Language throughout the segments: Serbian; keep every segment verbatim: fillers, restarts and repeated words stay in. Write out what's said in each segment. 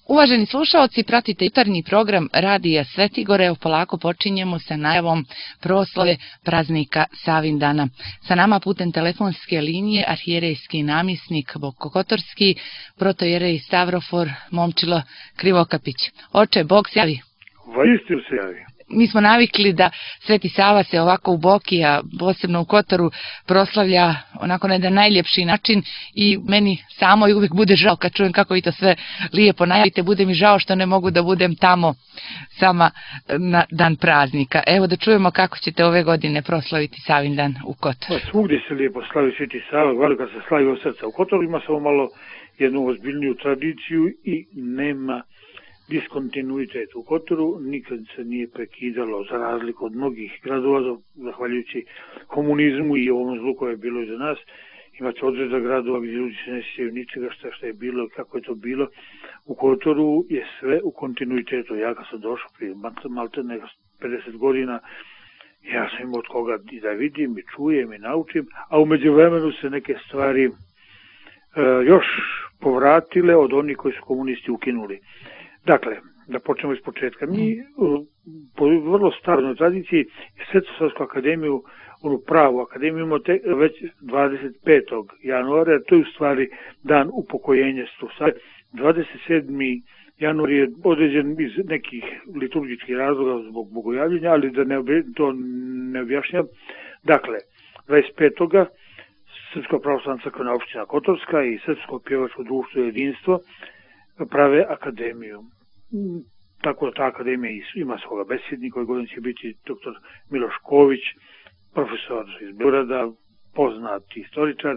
Uvaženi slušaoci, pratite jutarnji program Radija Svetigore. Evo polako počinjemo sa najavom proslave praznika Savindana. Sa nama putem telefonske linije arhijerejski namjesnik Boko Kotorski, protojerej Stavrofor Momčilo Krivokapić. Oče, Bog se javi. Vaistinu se javi. Mi smo navikli da Sveti Sava se ovako u Boki, a posebno u Kotoru, proslavlja onako na jedan najljepši način i meni samo i uvijek bude žao kad čujem kako vi to sve lijepo najavite, bude mi žao što ne mogu da budem tamo sama na dan praznika. Evo da čujemo kako ćete ove godine proslaviti Savindan u Kotoru. Pa svugdje se lijepo slavi Sveti Sava, valjda kad se slavi od srca. U Kotoru ima samo malo jednu ozbiljniju tradiciju i nema diskontinuitet u Kotoru, nikad se nije prekidalo za razliku od mnogih gradova, zahvaljujući komunizmu i ovom zlu koje je bilo iza nas. Imate odreda gradova gdje ljudi se ne sjećaju ničega šta, šta je bilo i kako je to bilo. U Kotoru je sve u kontinuitetu. Ja kad sam došao prije malte nego pedeset godina, ja sam imao od koga i da vidim i čujem i naučim, a u međuvremenu se neke stvari e, još povratile od onih koji su komunisti ukinuli. Dakle, da počnemo iz početka. Mi po vrlo staroj tradiciji Svetosavsku akademiju, onu pravu akademiju, imamo te, već dvadeset petog januara, to je u stvari dan upokojenja Svetosave. dvadeset sedmi januar je određen iz nekih liturgičkih razloga zbog bogojavljenja, ali da ne, to ne objašnjam. Dakle, dvadeset petog Srpska pravoslavna crkvena opština Kotorska i Srpsko pjevačko društvo Jedinstvo prave akademiju. Tako da ta akademija ima svoga besjednika, koji godin će biti doktor Miloš Ković, profesor iz Beograda, poznati historičar.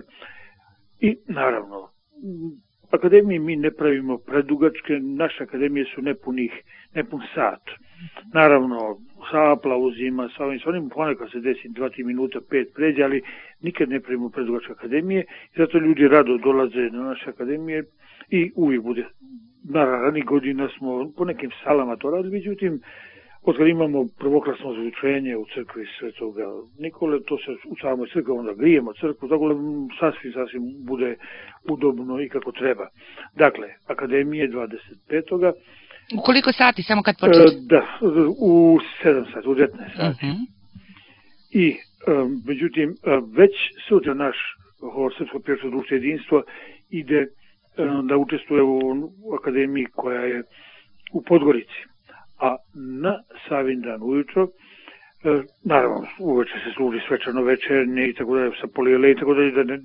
I naravno, akademije mi ne pravimo predugačke, naše akademije su nepunih, nepun sat. Naravno, sa aplauzima, sa ovim, sa onim ponekad se desi dva tri minuta, pet pređe, ali nikad ne pravimo predugačke akademije i zato ljudi rado dolaze na naše akademije i uvijek bude. Na ranih godina smo po nekim salama to radili, međutim, od kada imamo prvoklasno zvučenje u crkvi Svetoga Nikole, to se u samoj crkvi, onda grijemo crkvu, tako da sasvim, sasvim bude udobno i kako treba. Dakle, akademije dvadeset petog U koliko sati, samo kad početi? Da, u sedam sati, u devetnaest sati. Uh-huh. I, međutim, već sutra naš hor Srpsko pjevačko društvo Jedinstvo ide da učestvuje u akademiji koja je u Podgorici. A na Savindan ujutro, naravno, uveče se služi svečano večernje i tako da je sa polijele i tako da je da ne...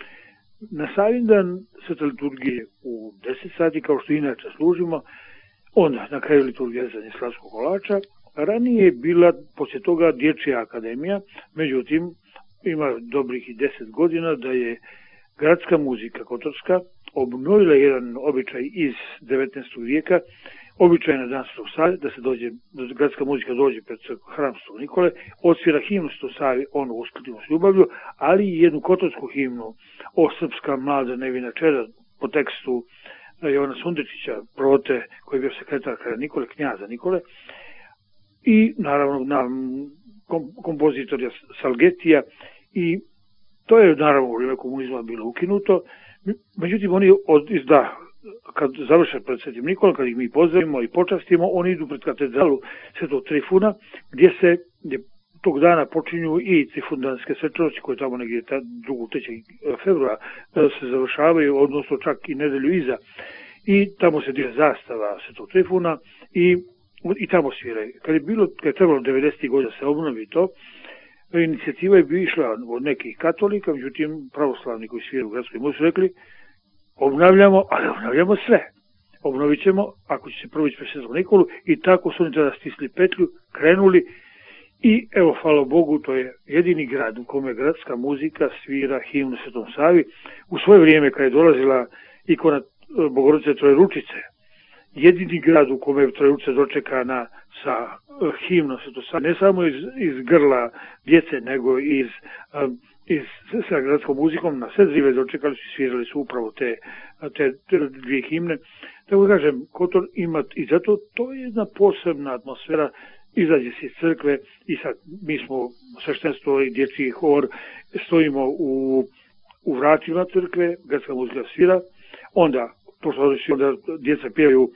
Na Savindan sveta liturgije u deset sati, kao što inače služimo, onda na kraju liturgije za slavskog kolača. Ranije je bila poslije toga dječja akademija, međutim, ima dobrih i deset godina da je gradska muzika Kotorska obnovila jedan običaj iz devetnaestog vijeka, običaj na dan Svetog Save, da se dođe, da gradska muzika dođe pred hram Svetog Nikole, odsvira himnu Svetog Savi, onu uskladimo s ljubavlju, ali i jednu kotorsku himnu o srpska mlada nevina čeda po tekstu Jovana Sundečića, Prote, koji je bio sekretar kralja Nikole, knjaza Nikole, i naravno na kompozitorja Salgetija, i to je naravno u vrijeme komunizma bilo ukinuto. Međutim, oni od, da, kad završe pred Svetim Nikolom, kad ih mi pozdravimo i počastimo, oni idu pred katedralu Svetog Trifuna, gdje se gdje tog dana počinju i trifundanske svečanosti, koje tamo negdje drugog trećeg februara se završavaju, odnosno čak i nedelju iza. I tamo se diže zastava Svetog Trifuna i, i tamo sviraju. Kad je bilo, kad je trebalo devedesetih godina se obnovi to, inicijativa je bi išla od nekih katolika, međutim pravoslavni koji sviraju u gradskoj muzici rekli obnavljamo, ali obnavljamo sve. Obnovit ćemo, ako će se prvo ići pre Svetog Nikolu, i tako su oni tada stisli petlju, krenuli i evo, hvala Bogu, to je jedini grad u kome gradska muzika svira himnu Svetom Savi. U svoje vrijeme kad je dolazila ikona Bogorodice Trojeručice, jedini grad u kome je Trojeručica dočekana sa himnom Svetom Savi, ne samo iz, iz grla djece, nego iz, iz sa gradskom muzikom, na sve zrive dočekali su i svirali su upravo te, te, te dvije himne. Tako kažem, Kotor ima, i zato to je jedna posebna atmosfera, izađe se iz crkve i sad mi smo sveštenstvo i dječji hor, stojimo u, u vratima crkve, gradska muzika svira, onda, pošto onda djeca pjevaju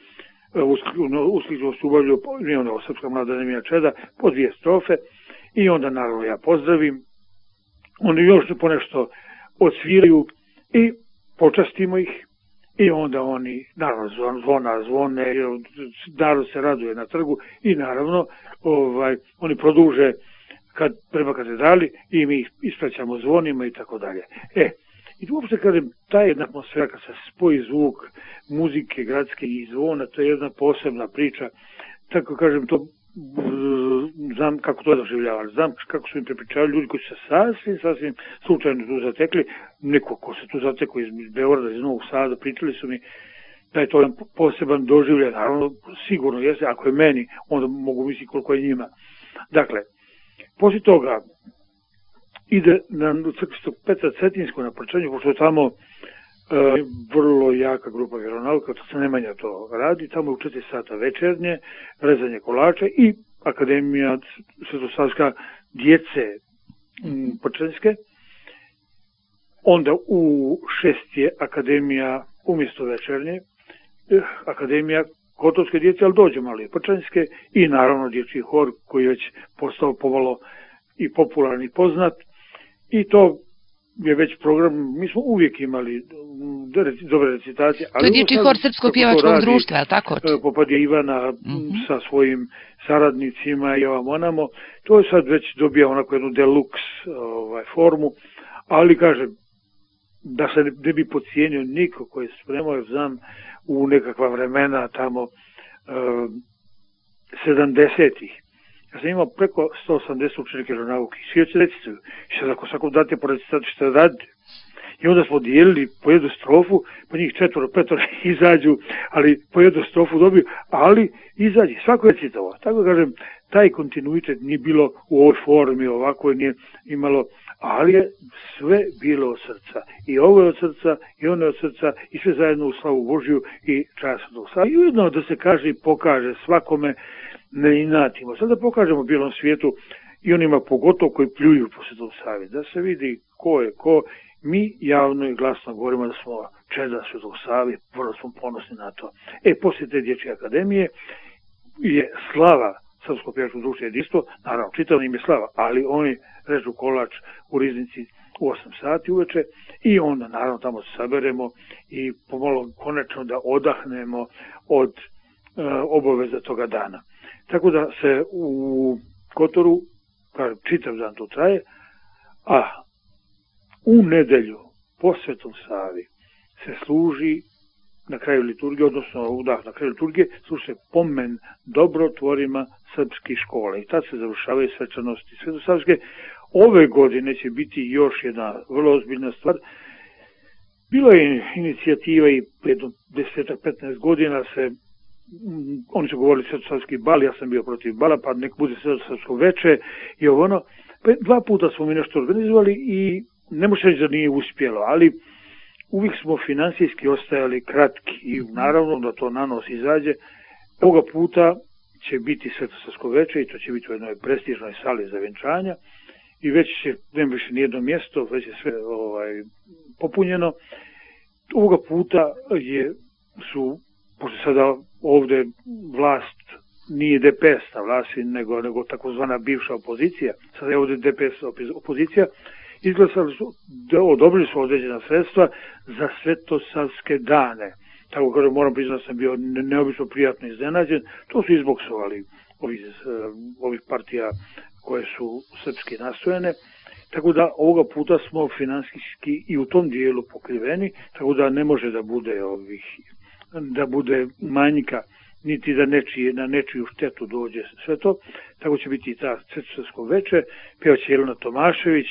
usklično su ubavljaju Srpska mlada akademija Čeda po dvije strofe i onda naravno ja pozdravim, oni još ponešto odsviraju i počastimo ih i onda oni, naravno zvona zvone, narod se raduje na trgu i naravno ovaj, oni produže kad prema katedrali i mi ih ispraćamo zvonima i tako dalje. E, i uopšte kažem, ta jedna atmosfera kad se spoji zvuk muzike gradske i zvona, to je jedna posebna priča, tako kažem, to znam kako to je doživljavali, znam kako su im prepričavali ljudi koji su se sasvim, sasvim slučajno tu zatekli, neko ko se tu zatekao iz Beograda, iz Novog Sada, pričali su mi da je to jedan poseban doživljaj, naravno, sigurno jeste, ako je meni, onda mogu misliti koliko je njima. Dakle, poslije toga ide na crkvu Petra Cetinjskog na Prčanju, pošto je tamo e, vrlo jaka grupa vjeronauka, to se Nemanja to radi, tamo je u četiri sata večernje, rezanje kolača i Akademija Svetosavska djece Prčanjske. Onda u šest je Akademija umjesto večernje, eh, Akademija Kotovske djece, ali dođe malo i Prčanjske i naravno dječji hor koji je već postao pomalo i popularan i poznat. I to je već program, mi smo uvijek imali dobre recitacije. To je dječji hor Srpsko-pjevačkog društva, je li tako? Popadje Ivana mm-hmm. sa svojim saradnicima i ovam onamo. To je sad već dobija onako jednu deluxe ovaj, formu, ali kažem, da se ne, ne bi podcijenio niko koji se spremao, znam, u nekakva vremena tamo sedamdesetih. Ja sam imao preko sto osamdeset učenika vjeronauke i svi će recituju. I sad ako svakom date po recitatu šta radite. I onda smo dijelili po jednu strofu, pa njih četvoro, petoro izađu, ali po jednu strofu dobiju, ali izađi, svako je recitavao. Tako kažem, taj kontinuitet nije bilo u ovoj formi, ovako nije imalo, ali je sve bilo od srca. I ovo je od srca, i ono je od srca, i sve zajedno u slavu Božju i čast Duha. I ujedno da se kaže i pokaže svakome, ne inatimo. Sad da pokažemo bijelom svijetu i onima pogotovo koji pljuju po Svetom Savi, da se vidi ko je ko. Mi javno i glasno govorimo da smo čeda Svetog Savi, vrlo smo ponosni na to. E, poslije te dječje akademije je slava Srpskog pjevačkog društva jedinstvo, naravno čitavno im je slava, ali oni režu kolač u riznici u osam sati uveče i onda naravno tamo se saberemo i pomalo konačno da odahnemo od e, obaveza toga dana. Tako da se u Kotoru, kažem, čitav dan to traje, a u nedelju po Svetom Savi se služi na kraju liturgije, odnosno udah na kraju liturgije, služi se pomen dobrotvorima srpskih škola i tad se završavaju svečanosti svetosavske. Ove godine će biti još jedna vrlo ozbiljna stvar. Bilo je inicijativa i jedno deset do petnaest godina se oni su govorili svetosavski bal, ja sam bio protiv bala, pa nek bude svetosavsko veče i ovo ono. Pa dva puta smo mi nešto organizovali i ne može reći da nije uspjelo, ali uvijek smo finansijski ostajali kratki i naravno da to na nos izađe. Ovoga puta će biti svetosavsko veče i to će biti u jednoj prestižnoj sali za vjenčanja i već će, nema više nijedno mjesto, već je sve ovaj, popunjeno. Ovoga puta je, su, pošto sada ovdje vlast nije D P S na vlasti, nego, nego takozvana bivša opozicija, sada je ovdje D P S opozicija, izglasali su, odobrili su određena sredstva za svetosavske dane. Tako kada moram priznati da sam bio neobično prijatno iznenađen, to su izboksovali ovih, ovih partija koje su srpski nastojene, tako da ovoga puta smo finansijski i u tom dijelu pokriveni, tako da ne može da bude ovih, da bude manjka, niti da nečije, na nečiju štetu dođe sve to, tako će biti i ta svetosavsko veče, pjevaće Jelena Tomašević,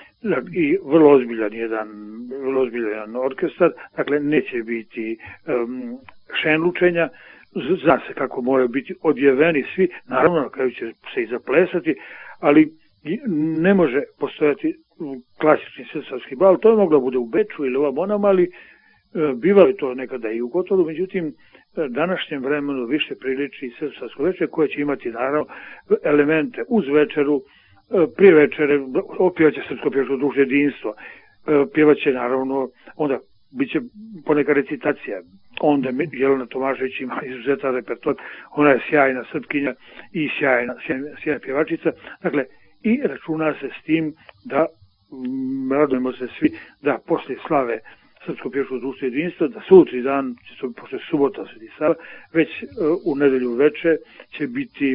i vrlo ozbiljan jedan, vrlo ozbiljan orkestar, dakle neće biti um, šenlučenja, zna se kako moraju biti odjeveni svi, naravno na kraju će se i zaplesati, ali ne može postojati klasični svetosavski bal, to je moglo bude u Beču ili ovam onam, ali bivalo je to nekada i u Kotoru, međutim današnjem vremenu više priliči svetosavsko veče koje će imati naravno elemente uz večeru, prije večere opjevaće Srpsko pjevačko društvo jedinstvo, pjevaće naravno, onda bit će poneka recitacija, onda Jelena Tomašević ima izuzetan repertoar, ona je sjajna srpkinja i sjajna, sjajna, sjajna pjevačica, dakle, i računa se s tim da m, radujemo se svi da posle slave Srpsko pjevačko društvo jedinstva, da sutri dan, posle subota Sveti Sava, već uh, u nedelju veče će biti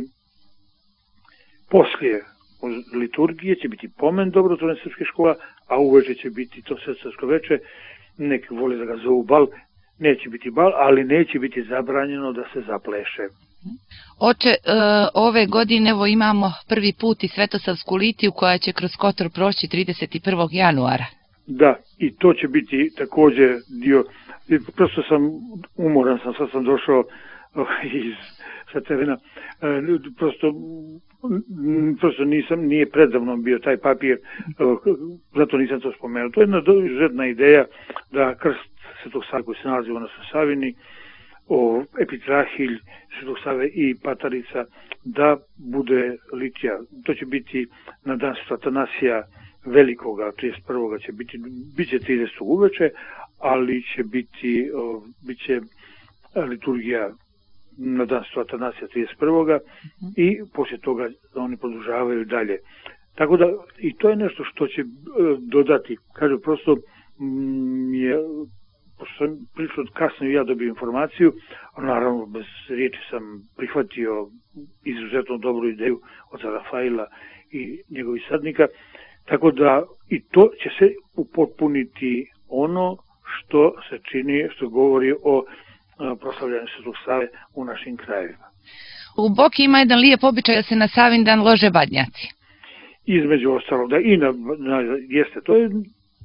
poslije liturgije, će biti pomen dobrotvorne srpske škola, a uveče će biti to srpsko veče, neki vole da ga zovu bal, neće biti bal, ali neće biti zabranjeno da se zapleše. Oče, ove godine evo imamo prvi put i Svetosavsku litiju koja će kroz Kotor proći trideset prvog januara. Da, i to će biti također dio, prosto sam umoran, sam, sad sam došao iz sa terena, prosto, prosto nisam, nije predavnom bio taj papir, zato nisam to spomenuo. To je jedna izuzetna ideja da krst Svetog Save koji se nalazi u nas u Savini, o epitrahilj Svetog Save i Patarica, da bude litija. To će biti na dan Svetog Atanasija Velikoga, trideset prvog će biti, bit će tridesetog uveče, ali će biti, o, bit će liturgija na dan Svetog Atanasija trideset prvog i poslije toga oni produžavaju dalje. Tako da i to je nešto što će e, dodati. Kažu, prosto m, je, pošto sam prilično kasno i ja dobio informaciju, a naravno bez riječi sam prihvatio izuzetno dobru ideju od Rafaela i njegovih sadnika, tako da i to će se upotpuniti ono što se čini, što govori o proslavljanju Svetog Save u našim krajevima. U Boki ima jedan lijep običaj da se na Savindan lože badnjaci. Između ostalog, da i na, na jeste, to je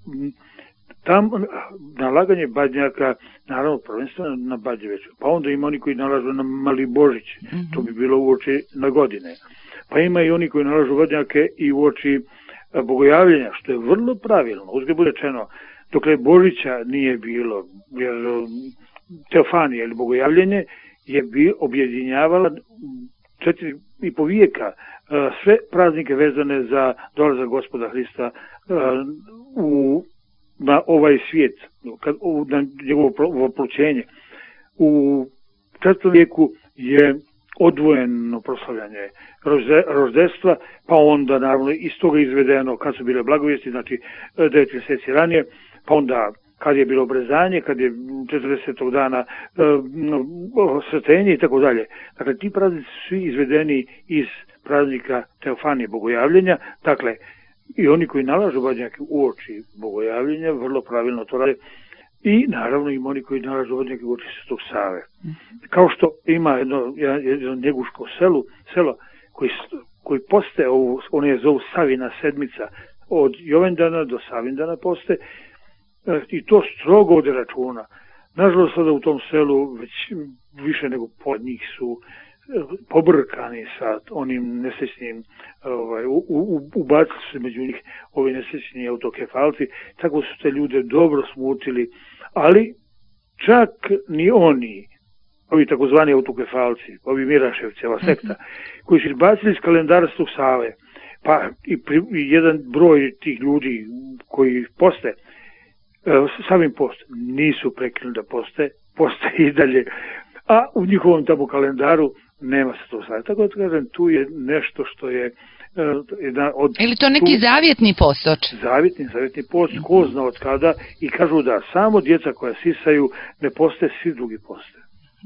tam nalaganje badnjaka, naravno prvenstveno na Badnjeveću, pa onda ima oni koji nalažu na Mali Božić, mm-hmm. to bi bilo uoči na godine. Pa ima i oni koji nalažu badnjake i uoči bogojavljenja, što je vrlo pravilno, uzgled bude rečeno, dokle Božića nije bilo, jer Teofanija ili bogojavljenje je bi objedinjavala četiri i po vijeka sve praznike vezane za dolazak Gospoda Hrista u, na ovaj svijet, na njegovo oploćenje. U četvrtom vijeku je odvojeno proslavljanje roždestva, pa onda naravno iz toga izvedeno kad su bile blagovijesti, znači devet mjeseci ranije, pa onda kad je bilo obrezanje, kad je četrdesetog dana e, sretenje i tako dalje. Dakle, ti praznici su svi izvedeni iz praznika Teofanije bogojavljenja, dakle, i oni koji nalažu badnjake uoči bogojavljenja, vrlo pravilno to rade, i naravno ima oni koji nalažu badnjake uoči Svetog Save. Kao što ima jedno, jedno njeguško selo, selo koji, koji poste, ovu, one je zovu Savina sedmica, od Jovendana do Savindana poste, i to strogo od računa. Nažalost, sada u tom selu već više nego pola njih su pobrkani sa onim nesrećnim, ovaj, u, u, ubacili se među njih ovi nesrećni autokefalci, tako su te ljude dobro smutili, ali čak ni oni, ovi takozvani autokefalci, ovi Miraševci, ova sekta, koji su izbacili iz kalendara Svetog Save, pa i, pri, i jedan broj tih ljudi koji poste, samim post nisu prekinuli da poste, poste i dalje, a u njihovom tamo kalendaru nema se to sad. Tako da kažem, tu je nešto što je jedna od... Ili to neki tu, zavjetni postoč? Zavjetni, zavjetni post, ko zna od kada, i kažu da samo djeca koja sisaju ne poste, svi drugi poste.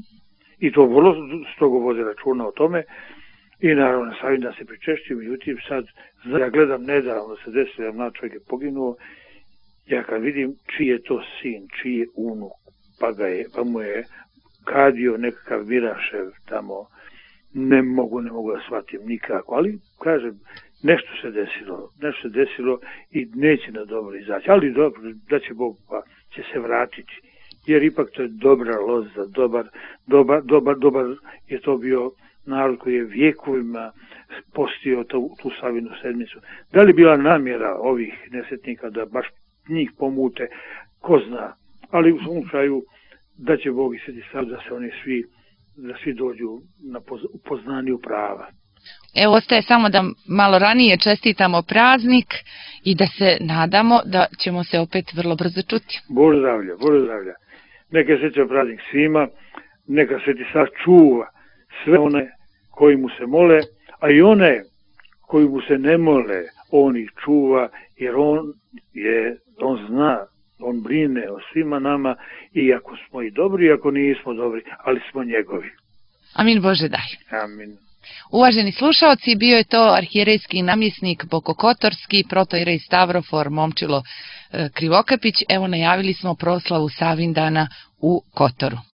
I to vrlo strogo vode računa o tome, i naravno savim da se pričešćuju, međutim sad, ja gledam nedavno se desilo, mlad čovjek je poginuo, ja kad vidim čiji je to sin, čiji je unuk, pa, ga je, pa mu je kadio nekakav Mirašev tamo, ne mogu, ne mogu da shvatim nikako, ali kažem, nešto se desilo, nešto se desilo i neće na dobro izaći, ali dobro, da će Bog, pa će se vratiti, jer ipak to je dobra loza, dobar, dobar, dobar, dobar je to bio narod koji je vijekovima postio tu, tu Savinu sedmicu. Da li bila namjera ovih nesretnika da baš njih pomute, ko zna, ali u slučaju da će Bog i Sveti Sav da se oni svi, da svi dođu na poznanju prava. Evo, ostaje samo da malo ranije čestitamo praznik i da se nadamo da ćemo se opet vrlo brzo čuti. Bože zdravlja, Bože zdravlja. neka je srećan praznik svima, neka Sveti Sava čuva sve one koji mu se mole, a i one koji mu se ne mole, on ih čuva, jer on je, on zna, on brine o svima nama, i ako smo i dobri, i ako nismo dobri, ali smo njegovi. Amin Bože daj. Amin. Uvaženi slušaoci, bio je to arhijerejski namjesnik Bokokotorski, protoijerej Stavrofor Momčilo Krivokapić. Evo, najavili smo proslavu Savindana u Kotoru.